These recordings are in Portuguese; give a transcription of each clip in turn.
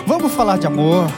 Vamos falar de amor.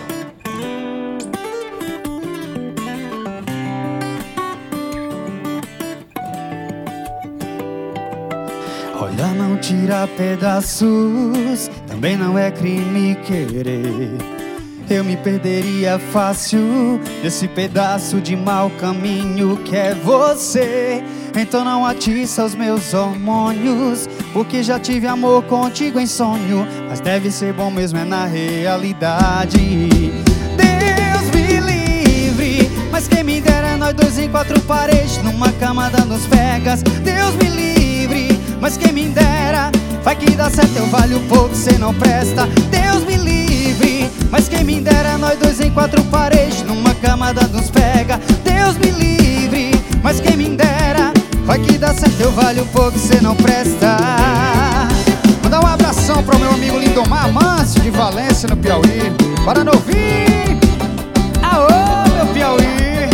Olha, não tira pedaços, também não é crime querer. Eu me perderia fácil nesse pedaço de mau caminho que é você. Então não atiça os meus hormônios, porque já tive amor contigo em sonho, mas deve ser bom mesmo é na realidade. Deus me livre, mas quem me dera nós dois em quatro paredes, numa cama dando os pegas. Deus me livre, mas quem me dera, vai que dá certo, eu valho pouco, cê não presta. Deus me livre, mas quem me dera nós dois em quatro paredes, numa cama dando uns pega. Deus me livre, mas quem me dera, vai que dá certo, eu valho pouco, cê não presta. Mandar um abração pro meu amigo Lindomar Manso de Valência, no Piauí. Para não ouvir, aô meu Piauí.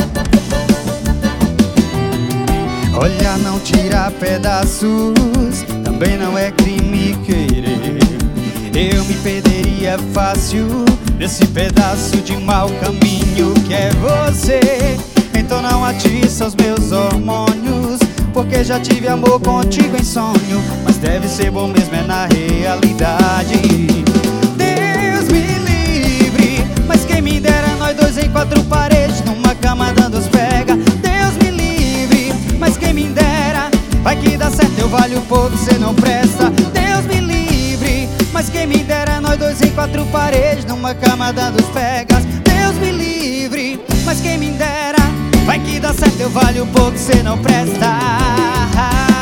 Olha, não tira pedaços, também não é crime querer. Eu me perderia fácil nesse pedaço de mau caminho que é você. Então não atiça os meus hormônios, porque já tive amor contigo em sonho, mas deve ser bom mesmo é na realidade. Deus me livre, mas quem me dera nós dois em quatro paredes, numa cama dando os pega. Deus me livre, mas quem me dera, vai que dá certo, eu valho pouco, cê não presta. Deus me livre, mas quem me dera nós dois em quatro paredes, numa cama dando os pegas. Deus me livre, mas quem me dera, vai que dá certo, eu valho pouco, cê não presta.